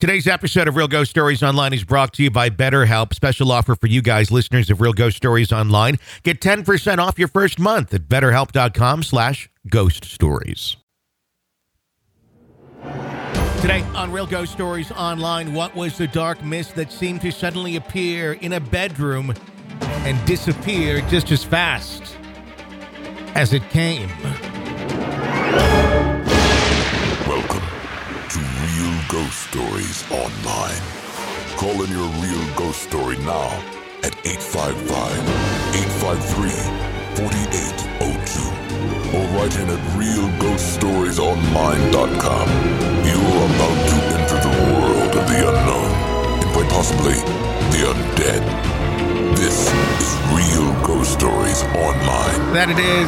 Today's episode of Real Ghost Stories Online is brought to you by BetterHelp. Special offer for you guys, listeners of Real Ghost Stories Online. Get 10% off your first month at BetterHelp.com/Ghost Stories. Today on Real Ghost Stories Online, what was the dark mist that seemed to suddenly appear in a bedroom and disappear just as fast as it came? Welcome to Real Ghost Stories Online. Call in your real ghost story now at 855-853-4802 or write in at realghoststoriesonline.com. You are about to enter the world of the unknown and quite possibly the undead. This is Real Ghost Stories Online. That it is.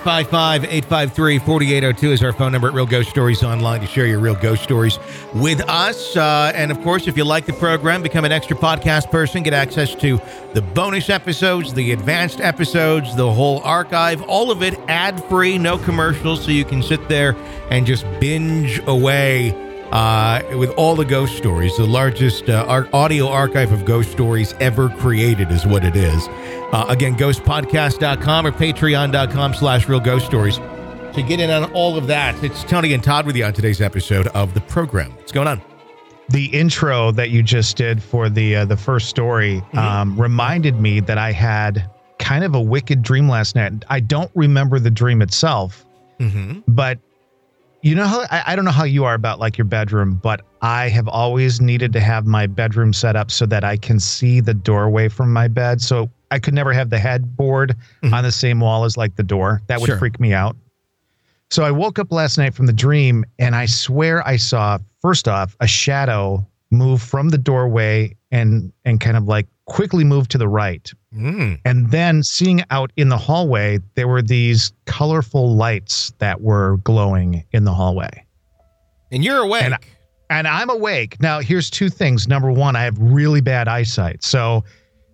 855-853-4802 is our phone number at Real Ghost Stories Online to share your real ghost stories with us. And of course, if you like the program, become an extra podcast person, get access to the bonus episodes, the advanced episodes, the whole archive, all of it ad-free, no commercials, so you can sit there and just binge away with all the ghost stories. The largest audio archive of ghost stories ever created is what it is. Again, ghostpodcast.com or patreon.com/Real Ghost Stories to get in on all of that. It's Tony and Todd with you on today's episode of the program. What's going on? The intro that you just did for the first story reminded me that I had kind of a wicked dream last night. I don't remember the dream itself, but you know how I don't know how you are about like your bedroom, but I have always needed to have my bedroom set up so that I can see the doorway from my bed. So I could never have the headboard on the same wall as like the door. That would freak me out. So I woke up last night from the dream and I swear I saw, first off, a shadow move from the doorway and kind of like quickly move to the right. And then seeing out in the hallway, there were these colorful lights that were glowing in the hallway. And you're awake. And I'm awake. Now, here's two things. Number one, I have really bad eyesight. So,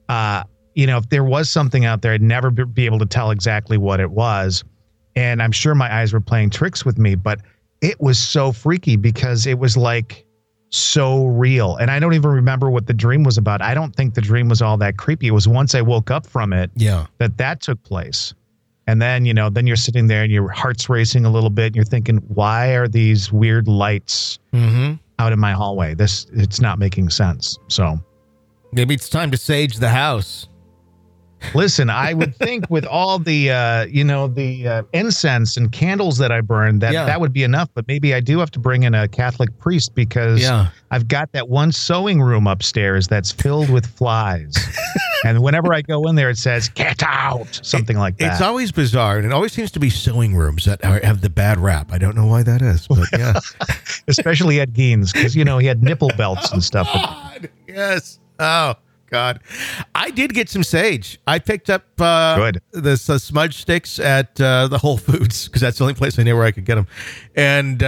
if there was something out there, I'd never be able to tell exactly what it was. And I'm sure my eyes were playing tricks with me, but it was so freaky because it was like so real. And I don't even remember what the dream was about. I don't think the dream was all that creepy. It was once I woke up from it that took place. And then, then you're sitting there and your heart's racing a little bit and you're thinking, why are these weird lights out in my hallway? It's not making sense. So maybe it's time to sage the house. Listen, I would think with all the, incense and candles that I burn, that would be enough. But maybe I do have to bring in a Catholic priest because I've got that one sewing room upstairs that's filled with flies. And whenever I go in there, it says, "Get out," something like that. It's always bizarre. And it always seems to be sewing rooms that have the bad rap. I don't know why that is, but yeah. Especially Ed Gein's because, he had nipple belts and stuff. God, yes. Oh. God, I did get some sage. I picked up the smudge sticks at the Whole Foods because that's the only place I knew where I could get them. And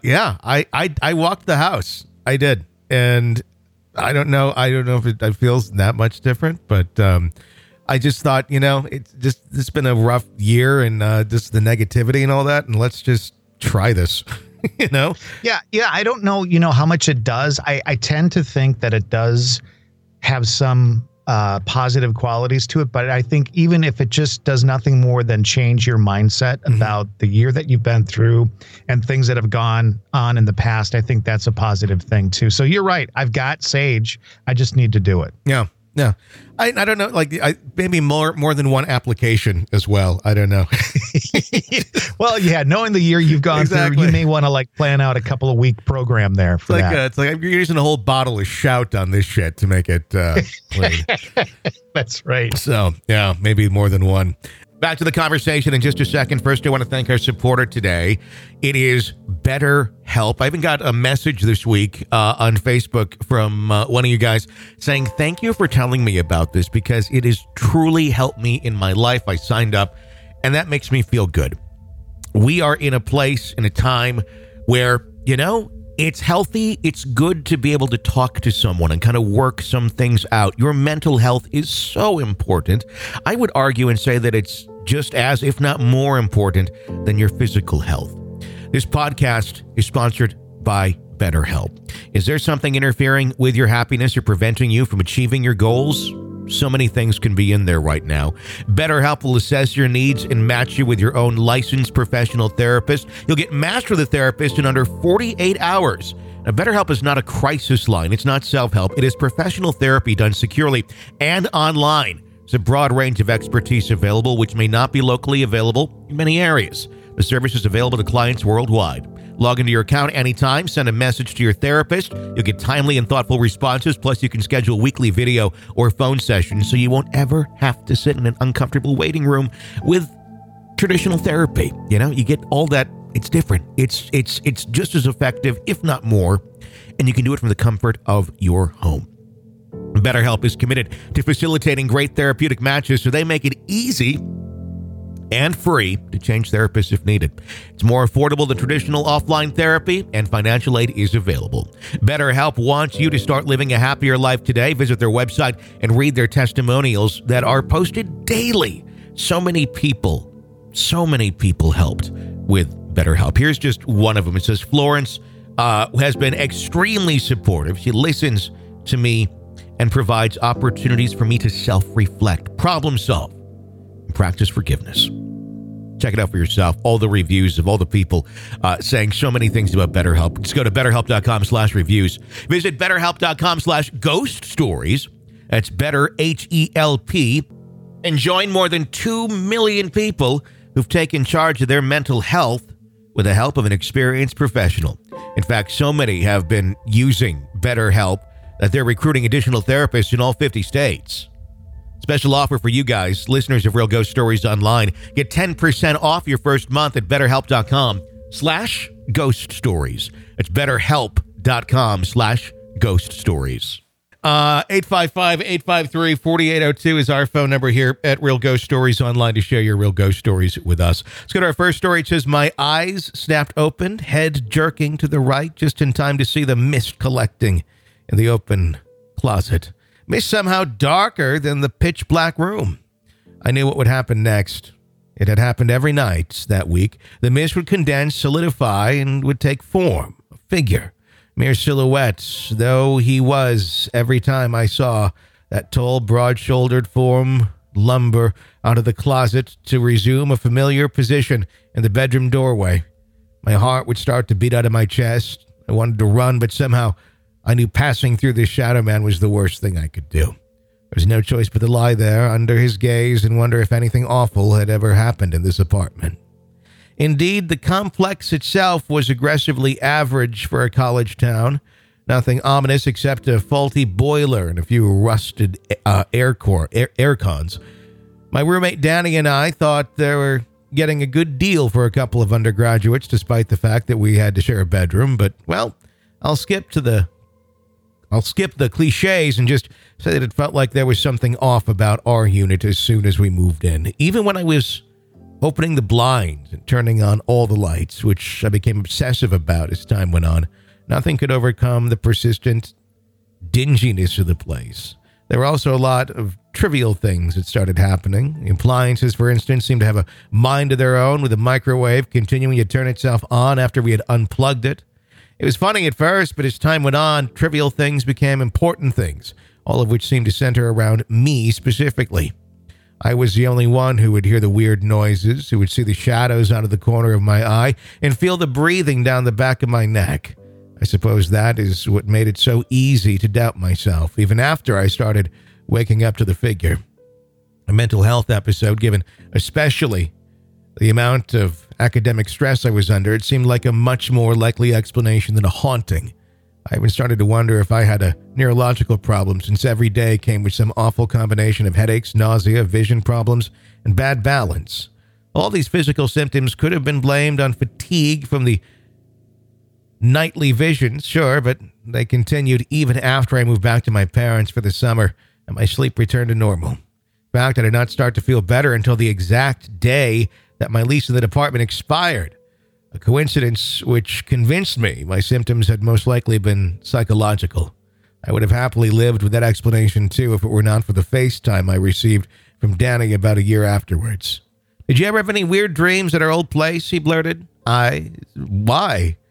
I walked the house. I did, and I don't know if it feels that much different, but I just thought, it's been a rough year and just the negativity and all that, and let's just try this. Yeah. I don't know. How much it does. I tend to think that it does have some positive qualities to it. But I think even if it just does nothing more than change your mindset about the year that you've been through and things that have gone on in the past, I think that's a positive thing too. So you're right. I've got sage. I just need to do it. Yeah. Yeah. I don't know, maybe more than one application as well. I don't know. Well, yeah, knowing the year you've gone through, you may want to plan out a couple of week program there for that. It's like you're using a whole bottle of Shout on this shit to make it clean. That's right. So, yeah, maybe more than one. Back to the conversation in just a second. First, I want to thank our supporter today. It is BetterHelp. I even got a message this week on Facebook from one of you guys saying, thank you for telling me about this because it has truly helped me in my life. I signed up, and that makes me feel good. We are in a place, in a time where, it's healthy. It's good to be able to talk to someone and kind of work some things out. Your mental health is so important. I would argue and say that it's just as, if not more important than your physical health. This podcast is sponsored by BetterHelp. Is there something interfering with your happiness or preventing you from achieving your goals? So many things can be in there right now. BetterHelp will assess your needs and match you with your own licensed professional therapist. You'll get matched with a therapist in under 48 hours. Now, BetterHelp is not a crisis line. It's not self-help. It is professional therapy done securely and online. There's a broad range of expertise available, which may not be locally available in many areas. The service is available to clients worldwide. Log into your account anytime, send a message to your therapist. You'll get timely and thoughtful responses, plus you can schedule weekly video or phone sessions so you won't ever have to sit in an uncomfortable waiting room with traditional therapy. You know, you get all that. It's different. It's just as effective, if not more, and you can do it from the comfort of your home. BetterHelp is committed to facilitating great therapeutic matches, so they make it easy and free to change therapists if needed. It's more affordable than traditional offline therapy, and financial aid is available. BetterHelp wants you to start living a happier life today. Visit their website and read their testimonials that are posted daily. So many people helped with BetterHelp. Here's just one of them. It says, Florence has been extremely supportive. She listens to me and provides opportunities for me to self-reflect, problem solve, and practice forgiveness. Check it out for yourself. All the reviews of all the people saying so many things about BetterHelp. Just go to betterhelp.com/reviews. Visit betterhelp.com/ghost stories. That's better, HELP. And join more than 2 million people who've taken charge of their mental health with the help of an experienced professional. In fact, so many have been using BetterHelp that they're recruiting additional therapists in all 50 states. Special offer for you guys, listeners of Real Ghost Stories Online. Get 10% off your first month at betterhelp.com/ghost stories. It's betterhelp.com/ghost stories. 855-853-4802 is our phone number here at Real Ghost Stories Online to share your real ghost stories with us. Let's go to our first story. It says, my eyes snapped open, head jerking to the right, just in time to see the mist collecting in the open closet. Mist somehow darker than the pitch black room. I knew what would happen next. It had happened every night that week. The mist would condense, solidify, and would take form, a figure. Mere silhouettes, though he was, every time I saw that tall, broad-shouldered form lumber out of the closet to resume a familiar position in the bedroom doorway. My heart would start to beat out of my chest. I wanted to run, but somehow I knew passing through this shadow man was the worst thing I could do. There was no choice but to lie there under his gaze and wonder if anything awful had ever happened in this apartment. Indeed, the complex itself was aggressively average for a college town. Nothing ominous except a faulty boiler and a few rusted air cons. My roommate Danny and I thought they were getting a good deal for a couple of undergraduates, despite the fact that we had to share a bedroom. But, well, I'll skip the cliches and just say that it felt like there was something off about our unit as soon as we moved in. Even when I was opening the blinds and turning on all the lights, which I became obsessive about as time went on, nothing could overcome the persistent dinginess of the place. There were also a lot of trivial things that started happening. The appliances, for instance, seemed to have a mind of their own, with the microwave continuing to turn itself on after we had unplugged it. It was funny at first, but as time went on, trivial things became important things, all of which seemed to center around me specifically. I was the only one who would hear the weird noises, who would see the shadows out of the corner of my eye, and feel the breathing down the back of my neck. I suppose that is what made it so easy to doubt myself, even after I started waking up to the figure. A mental health episode, given especially the amount of academic stress I was under, it seemed like a much more likely explanation than a haunting. I even started to wonder if I had a neurological problem, since every day came with some awful combination of headaches, nausea, vision problems, and bad balance. All these physical symptoms could have been blamed on fatigue from the nightly visions, sure, but they continued even after I moved back to my parents for the summer and my sleep returned to normal. In fact, I did not start to feel better until the exact day that my lease in the department expired. A coincidence which convinced me my symptoms had most likely been psychological. I would have happily lived with that explanation too if it were not for the FaceTime I received from Danny about a year afterwards. Did you ever have any weird dreams at our old place? He blurted. Why?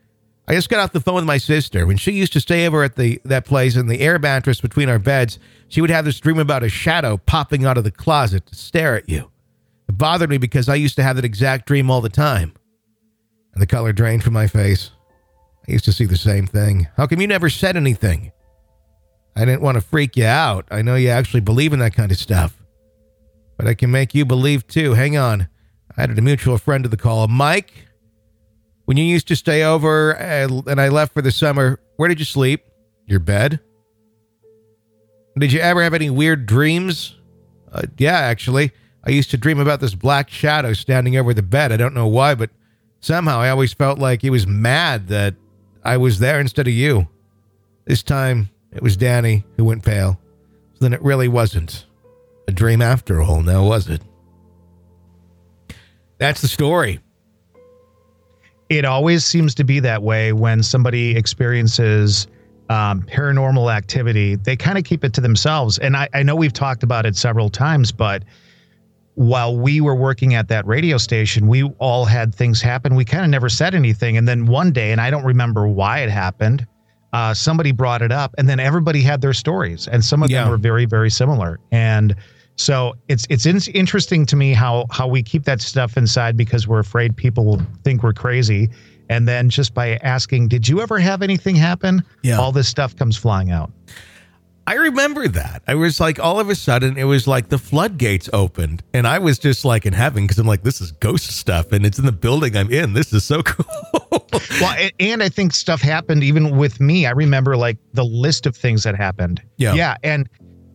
I just got off the phone with my sister. When she used to stay over at that place in the air mattress between our beds, she would have this dream about a shadow popping out of the closet to stare at you. It bothered me because I used to have that exact dream all the time. And the color drained from my face. I used to see the same thing. How come you never said anything? I didn't want to freak you out. I know you actually believe in that kind of stuff. But I can make you believe too. Hang on. I added a mutual friend to the call. Mike, when you used to stay over and I left for the summer, where did you sleep? Your bed? Did you ever have any weird dreams? Yeah, actually. I used to dream about this black shadow standing over the bed. I don't know why, but somehow I always felt like he was mad that I was there instead of you. This time, it was Danny who went pale. So then it really wasn't a dream after all, now was it? That's the story. It always seems to be that way when somebody experiences paranormal activity. They kind of keep it to themselves. And I know we've talked about it several times, but while we were working at that radio station, we all had things happen. We kind of never said anything. And then one day, and I don't remember why it happened, somebody brought it up, and then everybody had their stories, and some of them were very, very similar. And so it's interesting to me how we keep that stuff inside because we're afraid people will think we're crazy. And then just by asking, did you ever have anything happen? Yeah. All this stuff comes flying out. I remember that. I was like, all of a sudden, it was like the floodgates opened, and I was just like in heaven because I'm like, this is ghost stuff, and it's in the building I'm in. This is so cool. Well, and I think stuff happened even with me. I remember like the list of things that happened. Yeah. And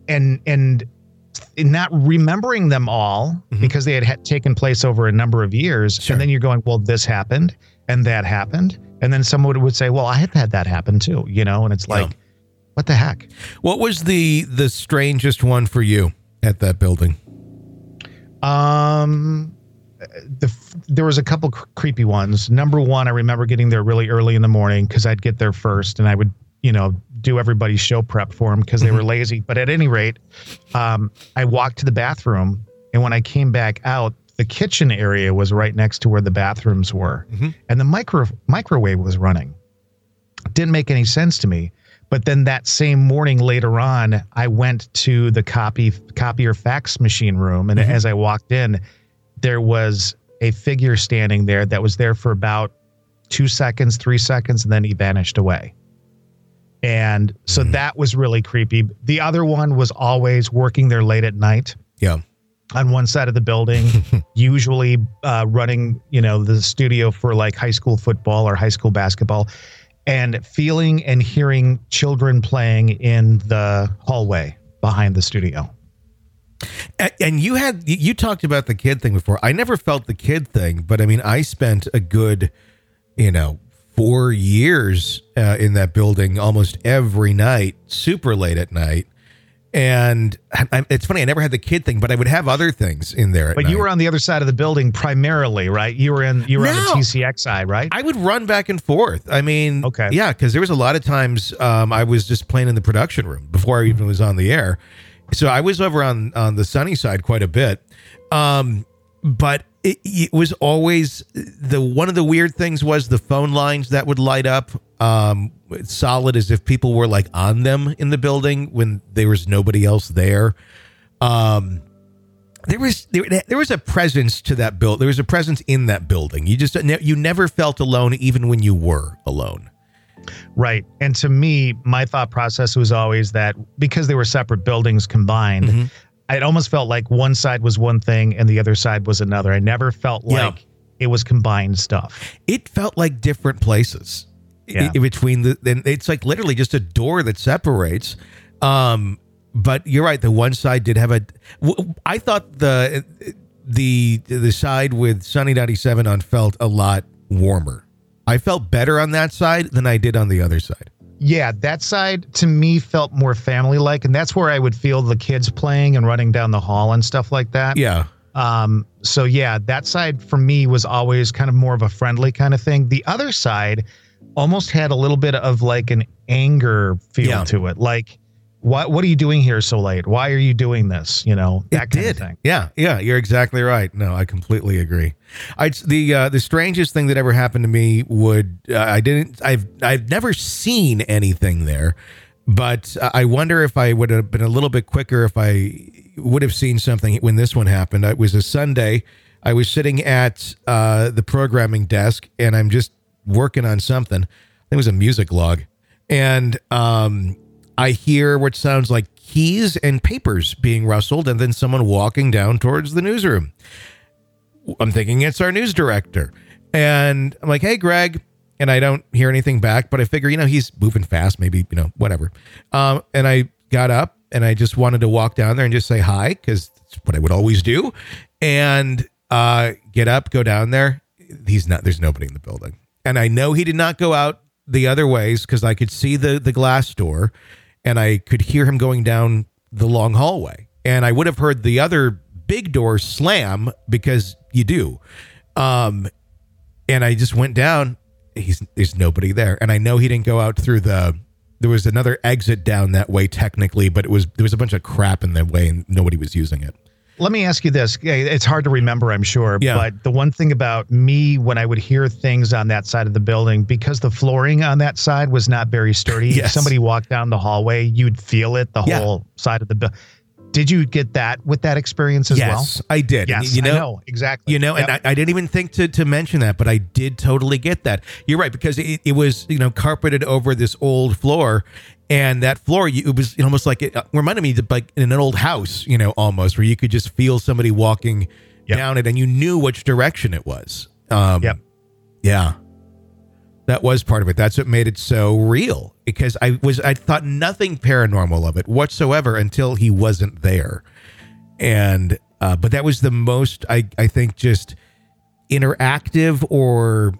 not remembering them all because they had taken place over a number of years. Sure. And then you're going, well, this happened and that happened. And then someone would say, well, I have had that happen too, and it's like, what the heck? What was the strangest one for you at that building? There was a couple creepy ones. Number one, I remember getting there really early in the morning because I'd get there first and I would, do everybody's show prep for them because they were lazy. But at any rate, I walked to the bathroom, and when I came back out, the kitchen area was right next to where the bathrooms were, and the microwave was running. Didn't make any sense to me. But then that same morning later on, I went to the copier fax machine room, and as I walked in, there was a figure standing there that was there for about 2 seconds, 3 seconds, and then he vanished away. And so that was really creepy. The other one was always working there late at night. Yeah. On one side of the building, usually running, the studio for like high school football or high school basketball, and feeling and hearing children playing in the hallway behind the studio. And you talked about the kid thing before. I never felt the kid thing, but I mean, I spent a good, 4 years in that building almost every night, super late at night. And it's funny, I never had the kid thing, but I would have other things in there. But you were on the other side of the building primarily, right? You were on the TCX side, right? I would run back and forth. I mean, okay. Yeah, because there was a lot of times I was just playing in the production room before I even was on the air. So I was over on the sunny side quite a bit. But it was always one of the weird things was the phone lines that would light up solid as if people were like on them in the building when there was nobody else there. There was a presence to that build. There was a presence in that building. You never felt alone even when you were alone. Right. And to me, my thought process was always that because they were separate buildings combined, it almost felt like one side was one thing and the other side was another. I never felt like it was combined stuff. It felt like different places between it's like literally just a door that separates. But you're right. The one side did have I thought the side with Sunny 97 on felt a lot warmer. I felt better on that side than I did on the other side. Yeah, that side to me felt more family-like, and that's where I would feel the kids playing and running down the hall and stuff like that. Yeah. So yeah, that side for me was always kind of more of a friendly kind of thing. The other side almost had a little bit of like an anger feel to it. Like What are you doing here so late? Why are you doing this? That kind of thing. Yeah, you're exactly right. No, I completely agree. The strangest thing that ever happened to me I've never seen anything there, but I wonder if I would have been a little bit quicker if I would have seen something when this one happened. It was a Sunday. I was sitting at the programming desk, and I'm just working on something. I think it was a music log, and I hear what sounds like keys and papers being rustled, and then someone walking down towards the newsroom. I'm thinking it's our news director. And I'm like, hey, Greg. And I don't hear anything back, but I figure, he's moving fast, maybe, whatever. And I got up and I just wanted to walk down there and just say hi, because that's what I would always do. And get up, go down there. There's nobody in the building. And I know he did not go out the other ways because I could see the glass door. And I could hear him going down the long hallway. And I would have heard the other big door slam because you do. And I just went down. There's nobody there. And I know he didn't go out through there was another exit down that way technically, but there was a bunch of crap in the way and nobody was using it. Let me ask you this. It's hard to remember, I'm sure. Yeah. But the one thing about me, when I would hear things on that side of the building, because the flooring on that side was not very sturdy, yes. If somebody walked down the hallway, you'd feel it, the whole side of the building. Did you get that with that experience as well? Yes, I did. Yes, I know. Exactly. And I didn't even think to mention that, but I did totally get that. You're right, because it was, carpeted over this old floor. And that floor, it was almost like it reminded me of like in an old house, almost, where you could just feel somebody walking down it and you knew which direction it was. Yeah. That was part of it. That's what made it so real, because I thought nothing paranormal of it whatsoever until he wasn't there. And, but that was the most, I think, just interactive or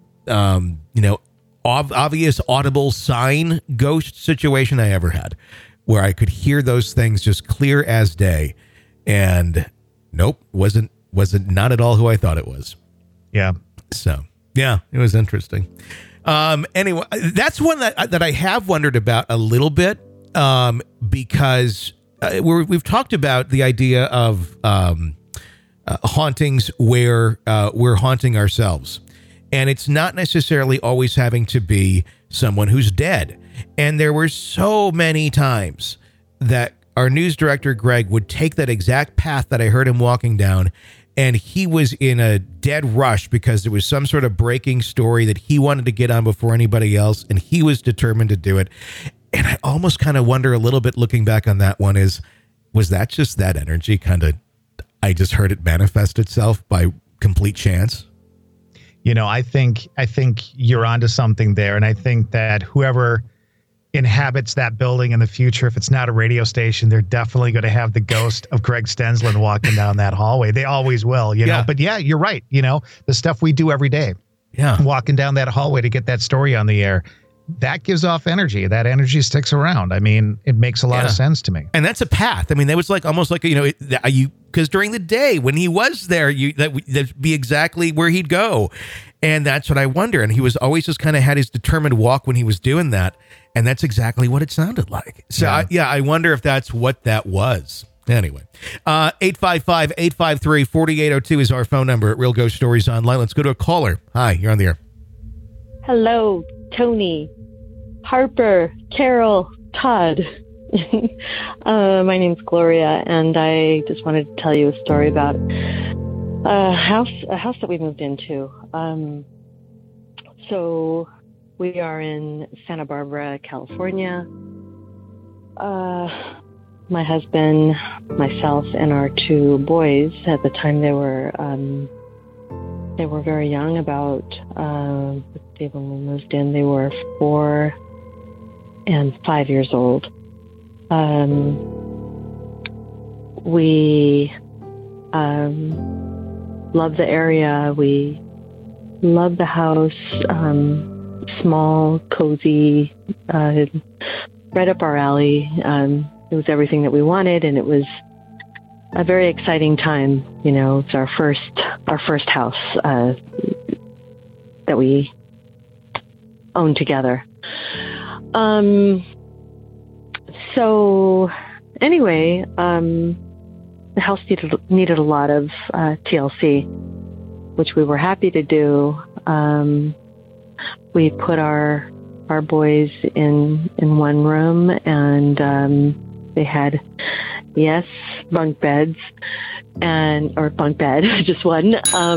obvious audible sign ghost situation I ever had, where I could hear those things just clear as day. And nope, wasn't not at all who I thought it was. Yeah. So yeah, it was interesting. Anyway, that's one that I have wondered about a little bit, because we've talked about the idea of hauntings where we're haunting ourselves. And it's not necessarily always having to be someone who's dead. And there were so many times that our news director, Greg, would take that exact path that I heard him walking down, and he was in a dead rush because there was some sort of breaking story that he wanted to get on before anybody else, and he was determined to do it. And I almost kind of wonder a little bit, looking back on that one, was that just that energy kind of, I just heard it manifest itself by complete chance? I think you're onto something there. And I think that whoever inhabits that building in the future, if it's not a radio station, they're definitely going to have the ghost of Greg Stensland walking down that hallway. They always will, know. But yeah, you're right. The stuff we do every day. Yeah. Walking down that hallway to get that story on the air. That gives off energy. That energy sticks around. I mean, it makes a lot of sense to me. And that's a path. I mean, that was like almost like, because during the day when he was there, that'd be exactly where he'd go. And that's what I wonder. And he was always just kind of had his determined walk when he was doing that. And that's exactly what it sounded like. So I wonder if that's what that was. Anyway, 855-853-4802 is our phone number at Real Ghost Stories Online. Let's go to a caller. Hi, you're on the air. Hello, Tony, Harper, Carol, Todd. My name's Gloria, and I just wanted to tell you a story about a house that we moved into. So we are in Santa Barbara, California. My husband, myself, and our two boys, at the time they were very young, when we moved in, they were 4 and 5 years old. We love the area. We love the house. Small, cozy, right up our alley. It was everything that we wanted, and it was a very exciting time. It's our first house that we own together. So anyway, the house needed a lot of TLC, which we were happy to do. We put our boys in one room, and they had, yes, bunk beds, or bunk bed, just one.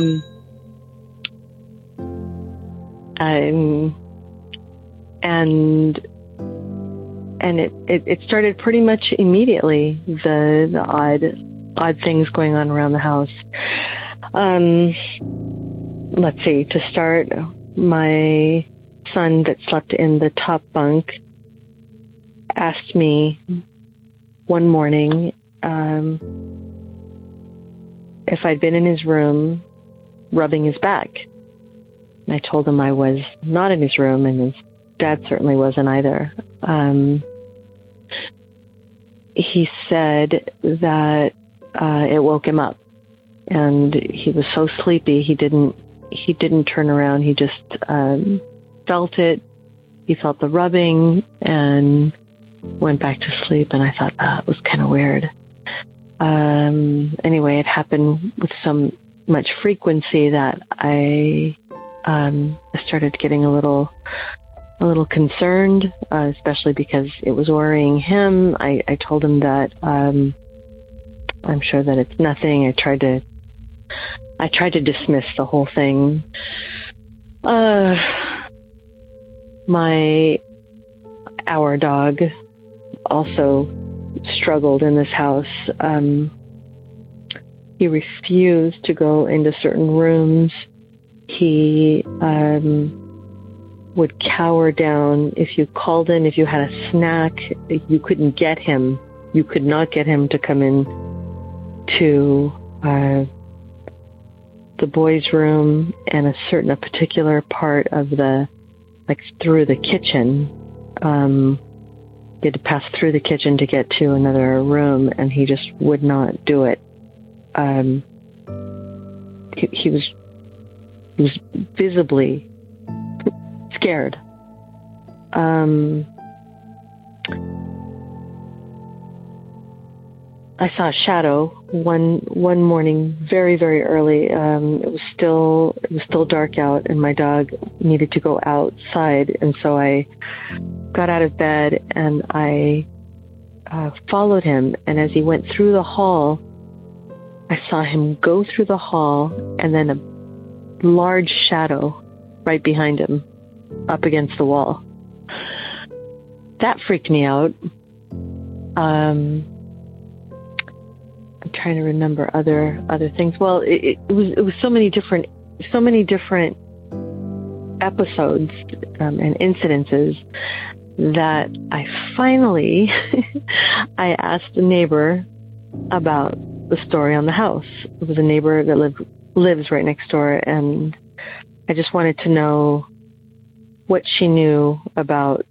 And it started pretty much immediately, the odd things going on around the house. Let's see, to start, my son that slept in the top bunk asked me one morning if I'd been in his room rubbing his back. And I told him I was not in his room, and his dad certainly wasn't either. He said that it woke him up, and he was so sleepy he didn't turn around. He just felt it. He felt the rubbing and went back to sleep. And I thought that was kind of weird. Anyway, it happened with so much frequency that I started getting a little concerned, especially because it was worrying him. I told him that I'm sure that it's nothing. I tried to dismiss the whole thing. Our dog also struggled in this house. He refused to go into certain rooms. He would cower down. If you called in, if you had a snack, you couldn't get him. You could not get him to come in to the boys' room and a particular part of through the kitchen. You had to pass through the kitchen to get to another room, and he just would not do it. He was visibly scared. I saw a shadow one morning, very, very early. It was still dark out, and my dog needed to go outside, and so I got out of bed and I followed him. And as he went through the hall, I saw him go through the hall, and then a large shadow right behind him, up against the wall. That freaked me out. I'm trying to remember other things. Well, it was so many different episodes and incidences that I finally I asked a neighbor about the story on the house. It was a neighbor that lives right next door, and I just wanted to know what she knew about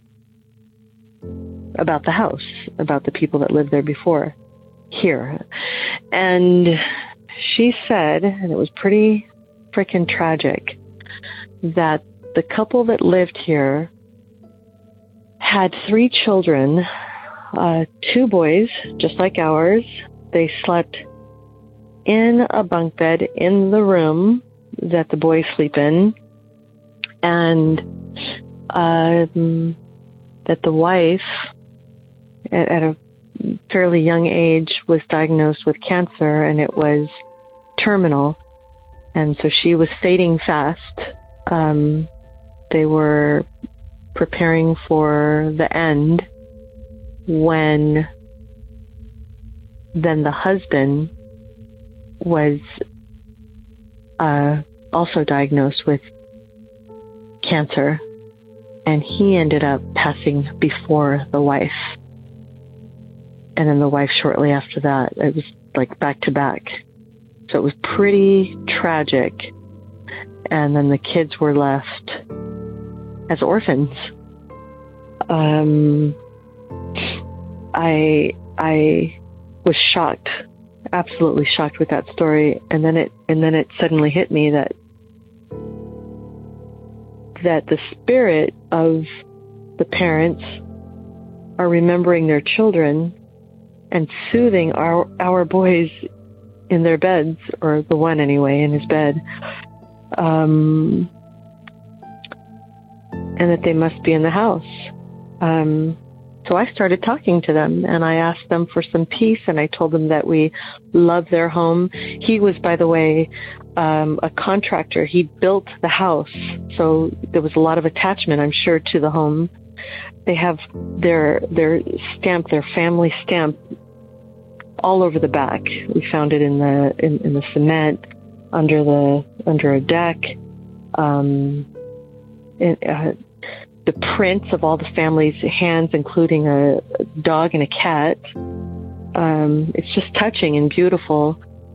the house, about the people that lived there before here. And she said, and it was pretty freaking tragic, that the couple that lived here had 3 children, 2 boys, just like ours. They slept in a bunk bed in the room that the boys sleep in, and that the wife, at a fairly young age, was diagnosed with cancer, and it was terminal, and so she was fading fast. They were preparing for the end when then the husband was also diagnosed with cancer, and he ended up passing before the wife. And then the wife shortly after that. It was like back to back. So it was pretty tragic. And then the kids were left as orphans. I was shocked, absolutely shocked with that story. And then it suddenly hit me that the spirit of the parents are remembering their children and soothing our boys in their beds, or the one anyway, in his bed, and that they must be in the house. So I started talking to them, and I asked them for some peace, and I told them that we love their home. He was, by the way, a contractor. He built the house, so there was a lot of attachment, I'm sure, to the home. They have their stamp, their family stamp, all over the back. We found it in the cement, under a deck. The prints of all the family's hands, including a dog and a cat. It's just touching and beautiful.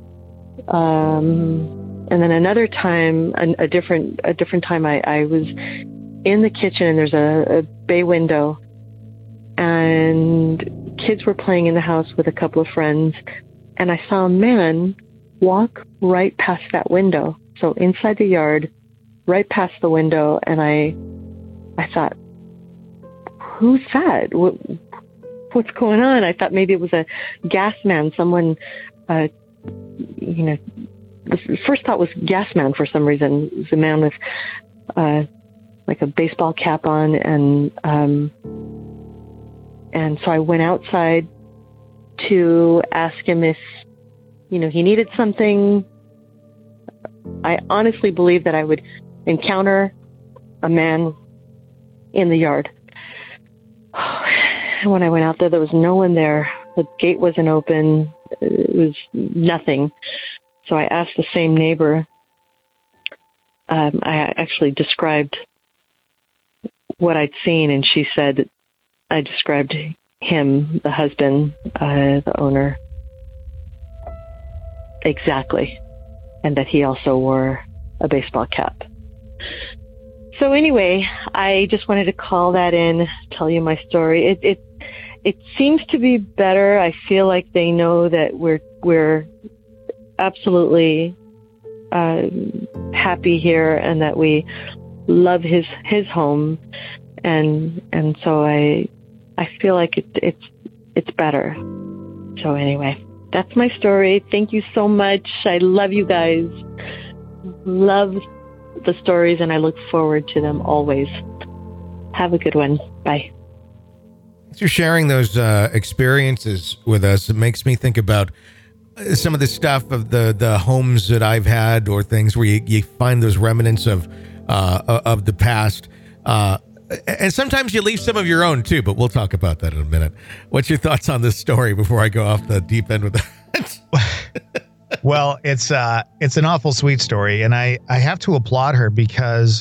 And then another time, a different time, I was in the kitchen, and there's a bay window, and kids were playing in the house with a couple of friends, and I saw a man walk right past that window. So inside the yard, right past the window, and I thought, who's that? What's going on? I thought maybe it was a gas man. Someone, the first thought was gas man for some reason. It was a man with like a baseball cap on, and so I went outside to ask him if, he needed something. I honestly believed that I would encounter a man in the yard. And when I went out there was no one there. The gate wasn't open. It was nothing. So I asked the same neighbor. I actually described what I'd seen, and she said I described him, the husband, the owner, exactly, and that he also wore a baseball cap. So anyway, I just wanted to call that in, tell you my story. It seems to be better. I feel like they know that we're absolutely happy here, and that we love his home, and so I feel like it's better. So anyway, that's my story. Thank you so much. I love you guys. Love the stories, and I look forward to them always. Have a good one. Bye. Thanks for sharing those experiences with us. It makes me think about some of the stuff of the homes that I've had, or things where you find those remnants of the past. And sometimes you leave some of your own too, but we'll talk about that in a minute. What's your thoughts on this story before I go off the deep end with that? Well, it's an awful sweet story, and I have to applaud her, because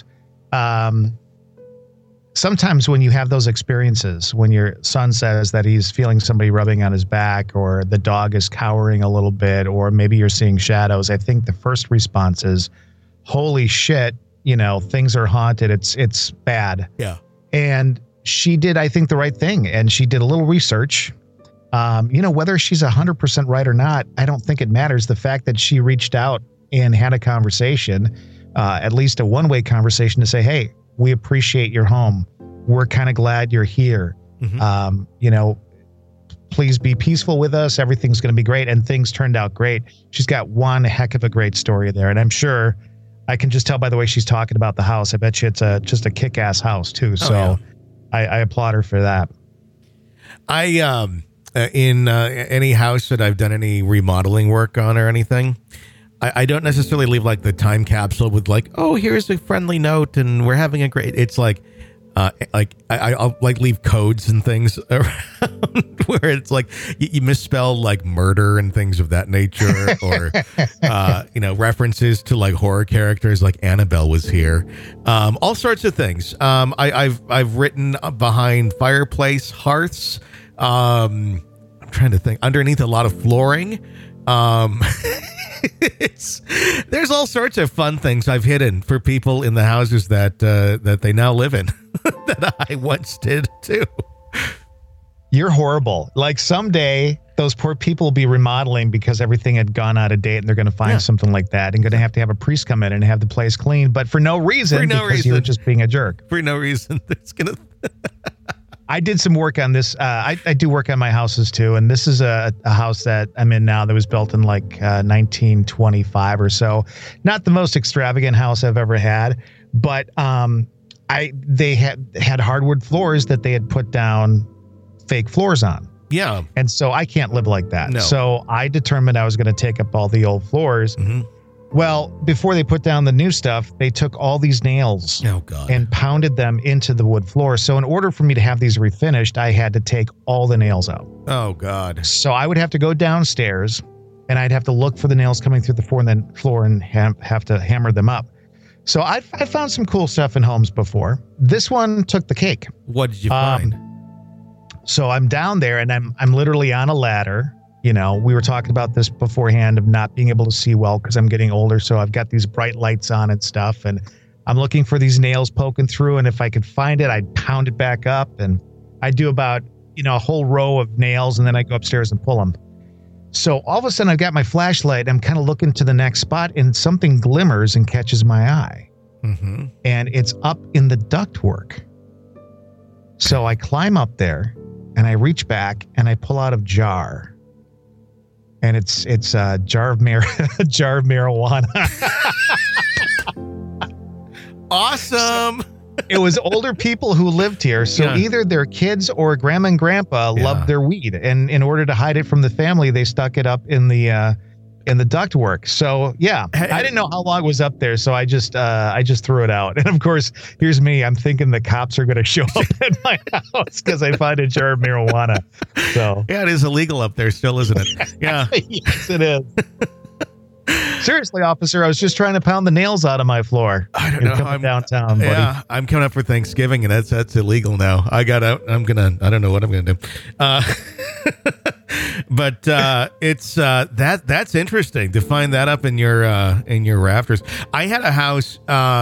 sometimes when you have those experiences, when your son says that he's feeling somebody rubbing on his back, or the dog is cowering a little bit, or maybe you're seeing shadows, I think the first response is, holy shit, things are haunted. It's bad. Yeah. And she did, I think, the right thing. And she did a little research. Whether she's 100% right or not, I don't think it matters. The fact that she reached out and had a conversation, at least a one-way conversation, to say, hey, we appreciate your home. We're kind of glad you're here. Mm-hmm. Please be peaceful with us. Everything's going to be great. And things turned out great. She's got one heck of a great story there. And I'm sure, I can just tell by the way she's talking about the house. I bet you it's just a kick-ass house too. So yeah. I applaud her for that. In any house that I've done any remodeling work on or anything, I don't necessarily leave like the time capsule with like, oh, here's a friendly note and we're having a great, it's like I'll like leave codes and things around where it's like you misspell like murder and things of that nature, or references to like horror characters, like Annabelle was here, all sorts of things. I've written behind fireplace hearths. I'm trying to think, underneath a lot of flooring. There's all sorts of fun things I've hidden for people in the houses that they now live in that I once did too. You're horrible. Like someday those poor people will be remodeling because everything had gone out of date, and they're going to find something like that and going to have a priest come in and have the place clean, but for no reason, because you were just being a jerk. For no reason. It's going to I did some work on this. I do work on my houses too. And this is a house that I'm in now that was built in like 1925 or so. Not the most extravagant house I've ever had, but they had hardwood floors that they had put down fake floors on. Yeah. And so I can't live like that. No. So I determined I was going to take up all the old floors. Mm-hmm. Well, before they put down the new stuff, they took all these nails and pounded them into the wood floor. So in order for me to have these refinished, I had to take all the nails out. Oh, God. So I would have to go downstairs and I'd have to look for the nails coming through the floor and have to hammer them up. So I found some cool stuff in homes before. This one took the cake. What did you find? So I'm down there and I'm literally on a ladder. You know, we were talking about this beforehand of not being able to see well because I'm getting older. So I've got these bright lights on and stuff. And I'm looking for these nails poking through. And if I could find it, I'd pound it back up. And I do about, a whole row of nails. And then I go upstairs and pull them. So all of a sudden I've got my flashlight. I'm kind of looking to the next spot and something glimmers and catches my eye. Mm-hmm. And it's up in the ductwork. So I climb up there and I reach back and I pull out a jar. And it's a jar of marijuana. Awesome. It was older people who lived here. So either their kids or grandma and grandpa loved their weed. And in order to hide it from the family, they stuck it up in the ductwork. So I didn't know how long it was up there. So I just threw it out. And of course, here's me. I'm thinking the cops are going to show up at my house because I find a jar of marijuana. So yeah, it is illegal up there still, isn't it? Yeah. Yes, it is. Seriously, officer, I was just trying to pound the nails out of my floor. I don't know. I'm downtown, buddy. Yeah, I'm coming up for Thanksgiving, and that's illegal now. I don't know what I'm gonna do. But it's that's interesting to find that up in your rafters. I had a house,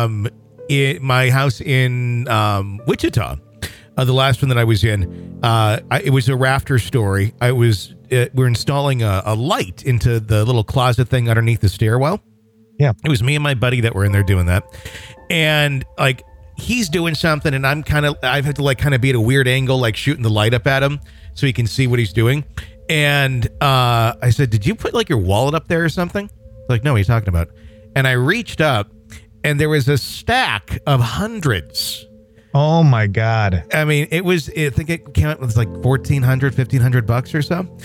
my house in Wichita. The last one that I was in, it was a rafter story. We're installing a light into the little closet thing underneath the stairwell. Yeah. It was me and my buddy that were in there doing that. And like, he's doing something and I've had to like kind of be at a weird angle, like shooting the light up at him so he can see what he's doing. And I said, did you put like your wallet up there or something? Like, no, what are you talking about? And I reached up and there was a stack of hundreds. Oh my God. I mean, I think it came out with like $1,500 or so.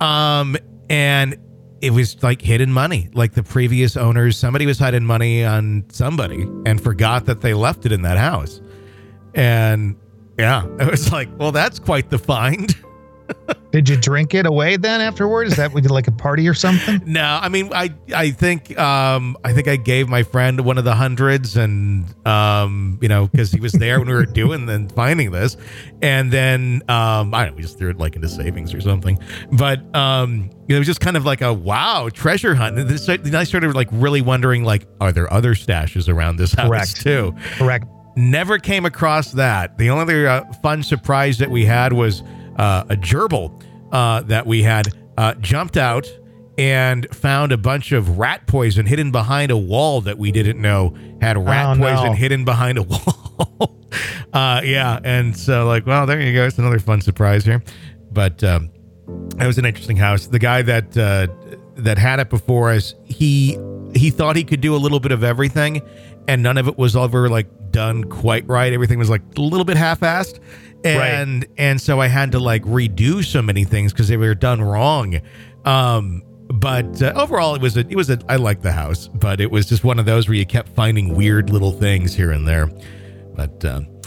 And it was like hidden money. Like the previous owners, somebody was hiding money on somebody and forgot that they left it in that house. And yeah, it was like, well, that's quite the find. Did you drink it away then afterwards? Is that like a party or something? No, I mean, I think I gave my friend one of the hundreds and, because he was there when we were doing and finding this. And then, I don't know, we just threw it like into savings or something. But, it was just kind of like a wow treasure hunt. And I started like really wondering, like, are there other stashes around this house too? Correct. Never came across that. The only other fun surprise that we had was a gerbil that we had jumped out and found a bunch of rat poison hidden behind a wall that we didn't know had rat poison hidden behind a wall. And so like, well, there you go. It's another fun surprise here. But it was an interesting house. The guy that had it before us, he thought he could do a little bit of everything, and none of it was ever like done quite right. Everything was like a little bit half-assed. And so I had to like redo so many things because they were done wrong. But overall, I liked the house, but it was just one of those where you kept finding weird little things here and there. But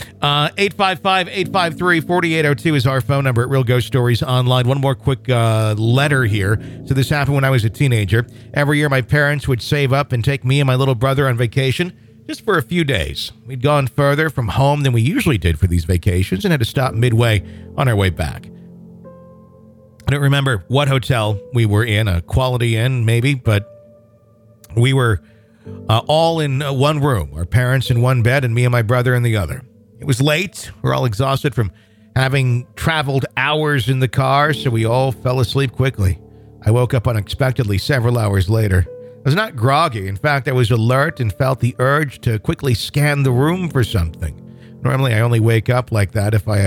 855-853-4802 is our phone number at Real Ghost Stories Online. One more quick letter here. So this happened when I was a teenager. Every year, my parents would save up and take me and my little brother on vacation. Just for a few days. We'd gone further from home than we usually did for these vacations and had to stop midway on our way back. I don't remember what hotel we were in, a Quality Inn maybe, but we were all in one room, our parents in one bed and me and my brother in the other. It was late. We're all exhausted from having traveled hours in the car, so we all fell asleep quickly. I woke up unexpectedly several hours later. I was not groggy. In fact, I was alert and felt the urge to quickly scan the room for something. Normally, I only wake up like that if I have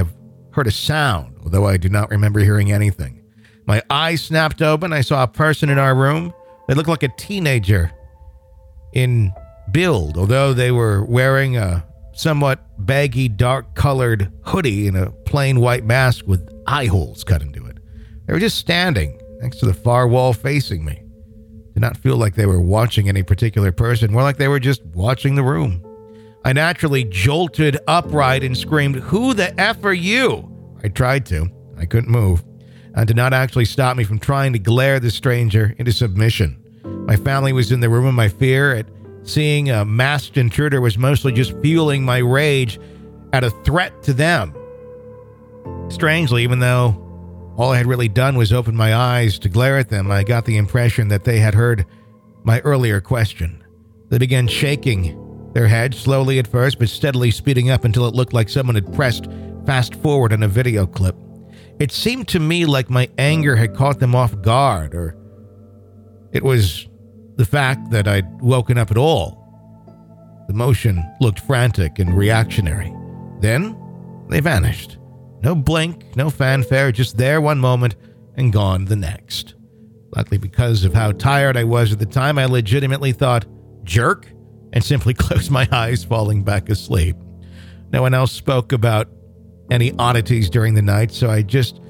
heard a sound, although I do not remember hearing anything. My eyes snapped open. I saw a person in our room. They looked like a teenager in build, although they were wearing a somewhat baggy, dark-colored hoodie and a plain white mask with eye holes cut into it. They were just standing next to the far wall facing me. Did not feel like they were watching any particular person, more like they were just watching the room. I naturally jolted upright and screamed, "Who the F are you?" I tried to. I couldn't move. It did not actually stop me from trying to glare the stranger into submission. My family was in the room, and my fear at seeing a masked intruder was mostly just fueling my rage at a threat to them. Strangely, even though all I had really done was open my eyes to glare at them, I got the impression that they had heard my earlier question. They began shaking their heads, slowly at first, but steadily speeding up until it looked like someone had pressed fast forward on a video clip. It seemed to me like my anger had caught them off guard, or it was the fact that I'd woken up at all. The motion looked frantic and reactionary. Then they vanished. No blink, no fanfare, just there one moment and gone the next. Luckily, because of how tired I was at the time, I legitimately thought, jerk, and simply closed my eyes, falling back asleep. No one else spoke about any oddities during the night, so I just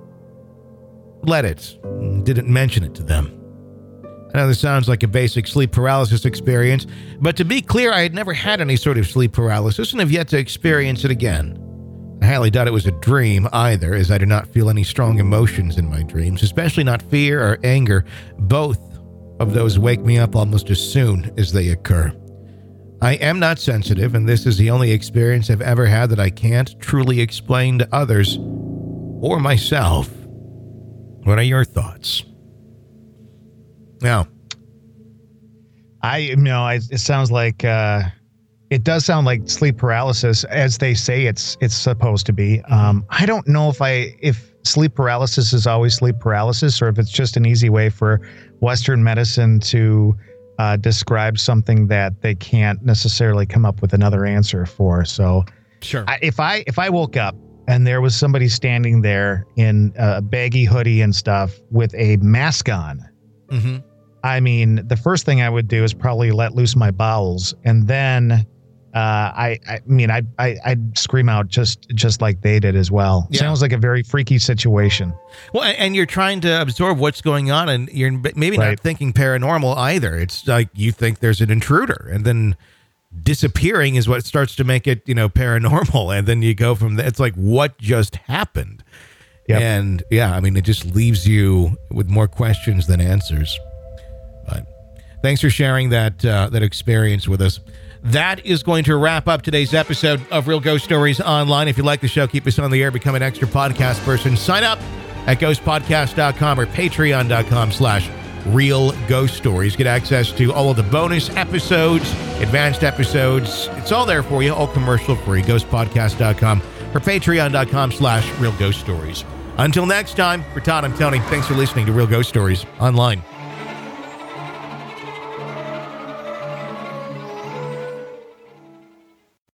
let it, didn't mention it to them. I know this sounds like a basic sleep paralysis experience, but to be clear, I had never had any sort of sleep paralysis and have yet to experience it again. I highly doubt it was a dream either, as I do not feel any strong emotions in my dreams, especially not fear or anger. Both of those wake me up almost as soon as they occur. I am not sensitive, and this is the only experience I've ever had that I can't truly explain to others or myself. What are your thoughts? Now, it sounds like it does sound like sleep paralysis, as they say it's supposed to be. I don't know if sleep paralysis is always sleep paralysis, or if it's just an easy way for Western medicine to describe something that they can't necessarily come up with another answer for. So, sure. If I woke up and there was somebody standing there in a baggy hoodie and stuff with a mask on, mm-hmm. I mean, the first thing I would do is probably let loose my bowels, and then I'd scream out just like they did as well. Yeah. Sounds like a very freaky situation. Well, and you're trying to absorb what's going on, and you're maybe not thinking paranormal either. It's like you think there's an intruder, and then disappearing is what starts to make it, paranormal. And then you go from there. It's like, what just happened? Yep. And yeah, I mean, it just leaves you with more questions than answers. But thanks for sharing that experience with us. That is going to wrap up today's episode of Real Ghost Stories Online. If you like the show, keep us on the air, become an extra podcast person. Sign up at ghostpodcast.com or patreon.com/Real Ghost Stories. Get access to all of the bonus episodes, advanced episodes. It's all there for you, all commercial free. Ghostpodcast.com or patreon.com/Real Ghost Stories. Until next time, for Todd and Tony, thanks for listening to Real Ghost Stories Online.